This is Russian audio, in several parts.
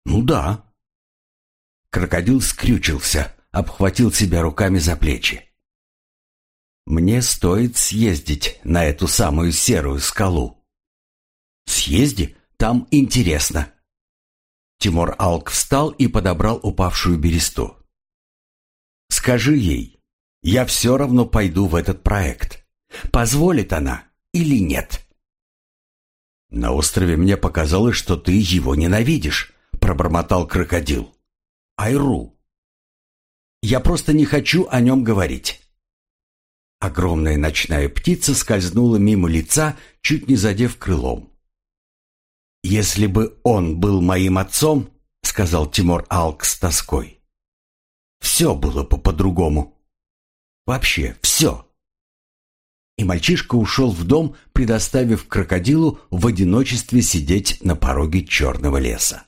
Ну да. Крокодил скрючился, обхватил себя руками за плечи. Мне стоит съездить на эту самую серую скалу. Съезди, там интересно. Тимур Алк встал и подобрал упавшую бересту. Скажи ей, я все равно пойду в этот проект. Позволит она или нет? На острове мне показалось, что ты его ненавидишь, пробормотал крокодил. Айру. Я просто не хочу о нем говорить. Огромная ночная птица скользнула мимо лица, чуть не задев крылом. «Если бы он был моим отцом, — сказал Тимур Алк с тоской, — все было бы по-другому. Вообще все». И мальчишка ушел в дом, предоставив крокодилу в одиночестве сидеть на пороге черного леса.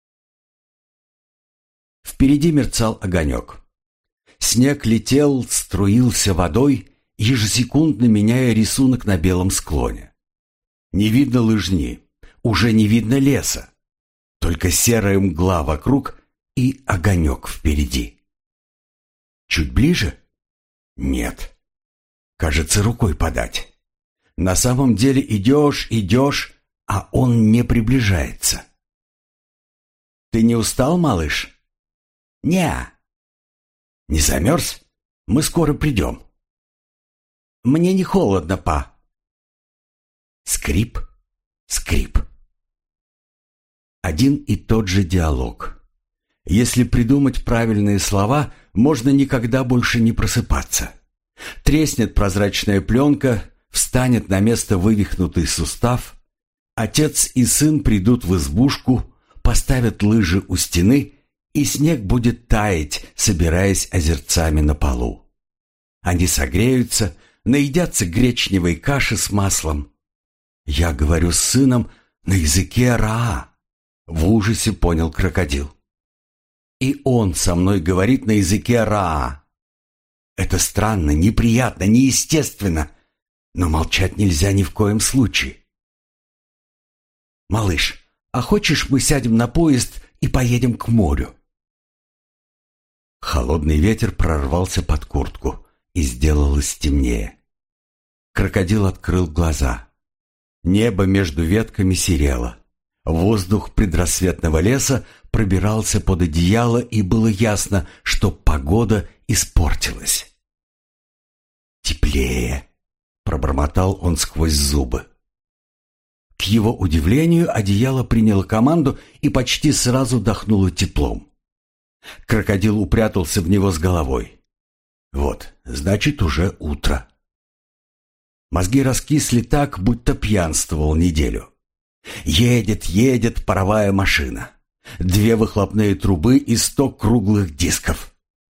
Впереди мерцал огонек. Снег летел, струился водой, ежесекундно меняя рисунок на белом склоне. Не видно лыжни, уже не видно леса, только серая мгла вокруг и огонек впереди. Чуть ближе? Нет. Кажется, рукой подать. На самом деле идешь, идешь, а он не приближается. «Ты не устал, малыш?» «Не». «Не замерз? Мы скоро придем». «Мне не холодно, па». Скрип, скрип. Один и тот же диалог. Если придумать правильные слова, можно никогда больше не просыпаться. Треснет прозрачная пленка, встанет на место вывихнутый сустав. Отец и сын придут в избушку, поставят лыжи у стены, и снег будет таять, собираясь озерцами на полу. Они согреются, наедятся гречневой каши с маслом. Я говорю с сыном на языке Раа. В ужасе понял крокодил. И он со мной говорит на языке Раа. Это странно, неприятно, неестественно, но молчать нельзя ни в коем случае. «Малыш, а хочешь, мы сядем на поезд и поедем к морю?» Холодный ветер прорвался под куртку, и сделалось темнее. Крокодил открыл глаза. Небо между ветками серело. Воздух предрассветного леса пробирался под одеяло, и было ясно, что погода испортилась. «Теплее», — пробормотал он сквозь зубы. К его удивлению, одеяло приняло команду и почти сразу дохнуло теплом. Крокодил упрятался в него с головой. Вот, значит, уже утро. Мозги раскисли так, будто пьянствовал неделю. Едет, едет паровая машина. 2 выхлопные трубы и 100 круглых дисков.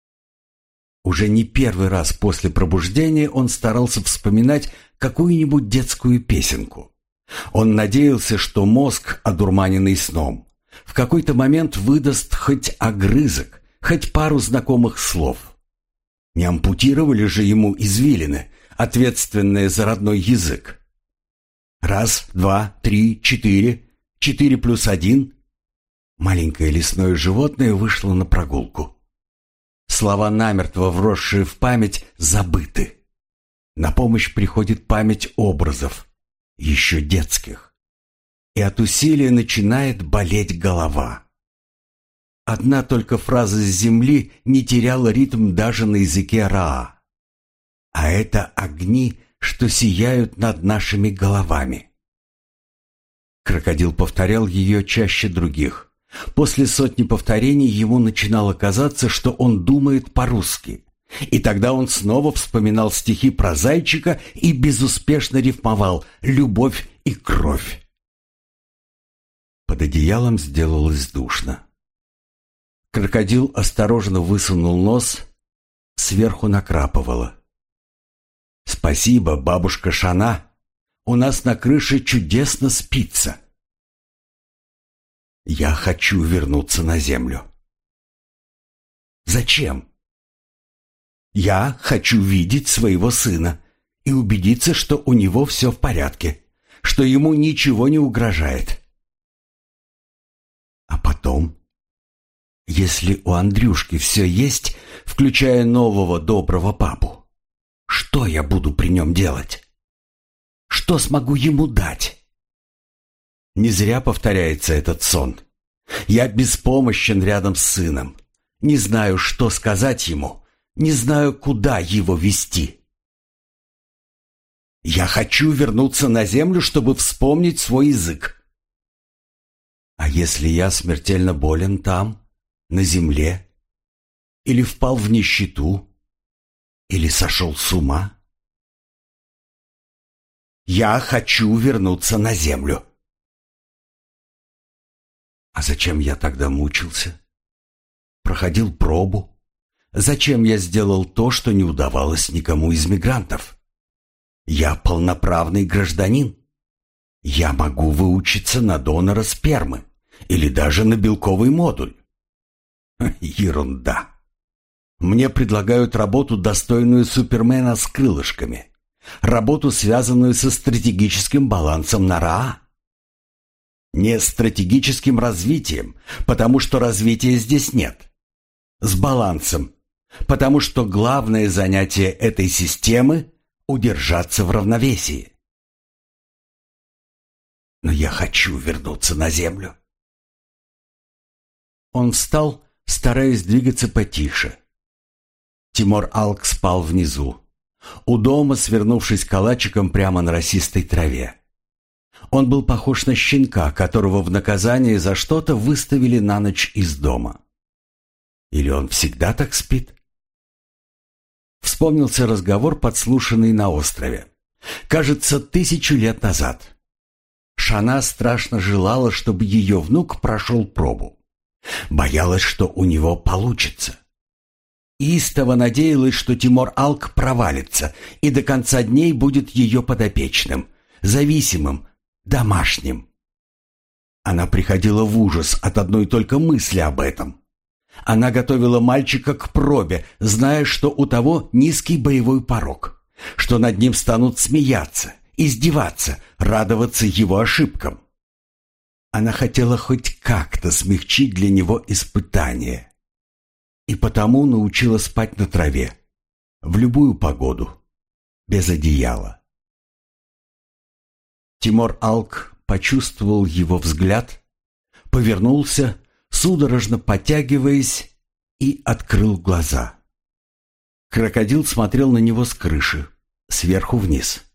Уже не первый раз после пробуждения он старался вспоминать какую-нибудь детскую песенку. Он надеялся, что мозг, одурманенный сном, в какой-то момент выдаст хоть огрызок, хоть пару знакомых слов. Не ампутировали же ему извилины, ответственные за родной язык. 1, 2, 3, 4. 4 плюс 1. Маленькое лесное животное вышло на прогулку. Слова, намертво вросшие в память, забыты. На помощь приходит память образов, еще детских. И от усилия начинает болеть голова. Одна только фраза с земли не теряла ритм даже на языке Раа. А это огни, что сияют над нашими головами. Крокодил повторял ее чаще других. После 100 повторений ему начинало казаться, что он думает по-русски. И тогда он снова вспоминал стихи про зайчика и безуспешно рифмовал «любовь и кровь». Под одеялом сделалось душно. Крокодил осторожно высунул нос, сверху накрапывало. «Спасибо, бабушка Шана, у нас на крыше чудесно спится». Я хочу вернуться на землю. Зачем? Я хочу видеть своего сына и убедиться, что у него все в порядке, что ему ничего не угрожает. А потом Если у Андрюшки все есть, включая нового доброго папу, что я буду при нем делать? Что смогу ему дать? Не зря повторяется этот сон. Я беспомощен рядом с сыном. Не знаю, что сказать ему, не знаю, куда его вести. Я хочу вернуться на землю, чтобы вспомнить свой язык. А если я смертельно болен там, на земле, или впал в нищету, или сошел с ума? Я хочу вернуться на землю. А зачем я тогда мучился? Проходил пробу? Зачем я сделал то, что не удавалось никому из мигрантов? Я полноправный гражданин. Я могу выучиться на донора спермы или даже на белковый модуль. Ерунда. Мне предлагают работу, достойную супермена с крылышками. Работу, связанную со стратегическим балансом на Раа. Не стратегическим развитием, потому что развития здесь нет. С балансом, потому что главное занятие этой системы – удержаться в равновесии. Но я хочу вернуться на землю. Он встал, стараясь двигаться потише. Тимур Алк спал внизу, у дома, свернувшись калачиком прямо на росистой траве. Он был похож на щенка, которого в наказание за что-то выставили на ночь из дома. Или он всегда так спит? Вспомнился разговор, подслушанный на острове. Кажется, 1000 лет назад. Шана страшно желала, чтобы ее внук прошел пробу. Боялась, что у него получится. Истово надеялась, что Тимур Алк провалится и до конца дней будет ее подопечным, зависимым, домашним. Она приходила в ужас от одной только мысли об этом. Она готовила мальчика к пробе, зная, что у того низкий боевой порог, что над ним станут смеяться, издеваться, радоваться его ошибкам. Она хотела хоть как-то смягчить для него испытание. И потому научила спать на траве, в любую погоду, без одеяла. Тимур Алк почувствовал его взгляд, повернулся, судорожно потягиваясь, и открыл глаза. Крокодил смотрел на него с крыши, сверху вниз.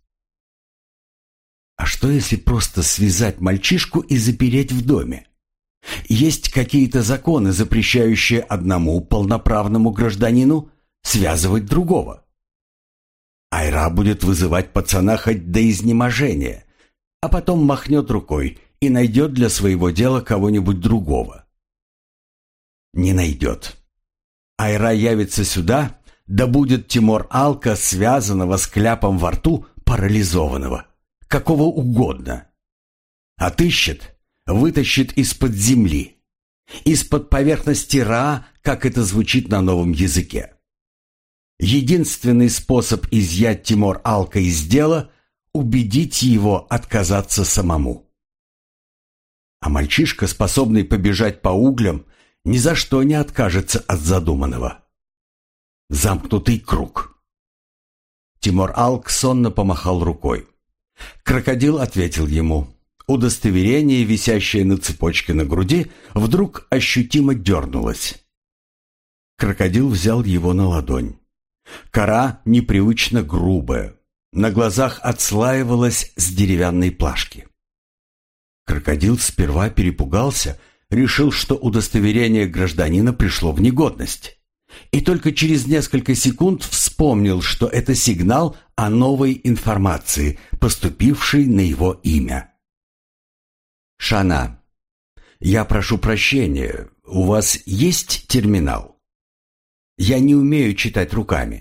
А что, если просто связать мальчишку и запереть в доме? Есть какие-то законы, запрещающие одному полноправному гражданину связывать другого. Айра будет вызывать пацана хоть до изнеможения, а потом махнет рукой и найдет для своего дела кого-нибудь другого. Не найдет. Айра явится сюда, да будет Тимур Алка, связанного с кляпом во рту, парализованного, какого угодно. Отыщет, вытащит из-под земли, из-под поверхности Ра, как это звучит на новом языке. Единственный способ изъять Тимур Алка из дела – убедить его отказаться самому. А мальчишка, способный побежать по углям, ни за что не откажется от задуманного. Замкнутый круг. Тимур Алк сонно помахал рукой. Крокодил ответил ему. Удостоверение, висящее на цепочке на груди, вдруг ощутимо дернулось. Крокодил взял его на ладонь. Кора непривычно грубая, на глазах отслаивалась с деревянной плашки. Крокодил сперва перепугался, решил, что удостоверение гражданина пришло в негодность. И только через несколько секунд вспомнил, что это сигнал о новой информации, поступившей на его имя. «Шана, я прошу прощения, у вас есть терминал? Я не умею читать руками».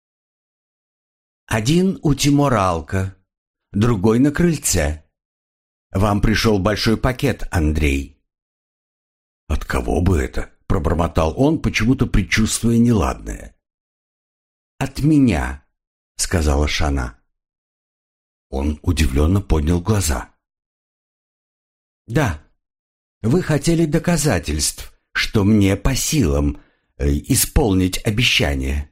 «Один у Тимура Алка, другой на крыльце. Вам пришел большой пакет, Андрей». «От кого бы это?» – пробормотал он, почему-то предчувствуя неладное. «От меня», – сказала Шана. Он удивленно поднял глаза. «Да, вы хотели доказательств, что мне по силам исполнить обещание.